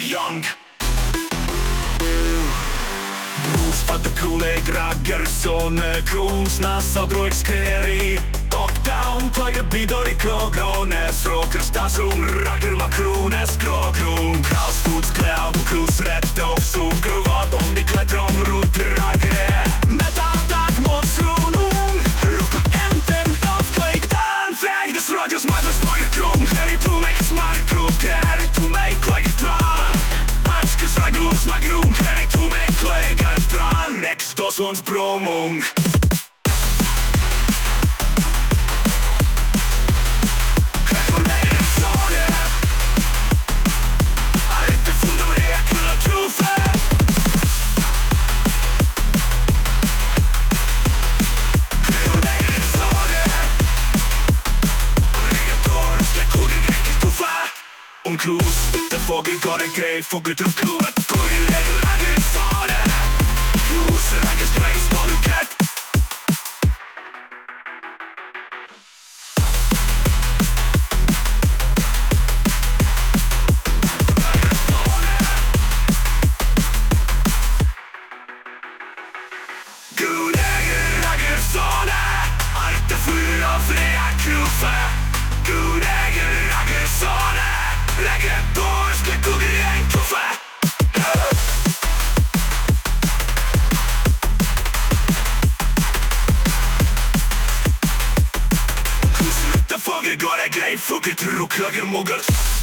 young. Spadkule gragersone Kruns nasadrojk skeri Top-down player bidori krogrones Rockers tasum rager makrones krogrum Krausputs kläv kus rätt och sugervad Om de klättrar runt ragre Metatak mot sronung Rupa enten avklägdan Vägdes radios majdas mager krom Här i to make smart krok Här i to make like dran Hatskes raglus magrum Här i to make like a dran Next ons bromung Klus, der Vogel går en grej, fågel til kluret Går i lægge, lage sånne Klus, rækkes grej, står du kat Gud lægge, lage sånne Alt er fyr og flere kluffe Gud lægge, lage sånne Legge dårs, det går i en kuffe Kus ut, der Vogel går en grej Fugget, ruklager, mugget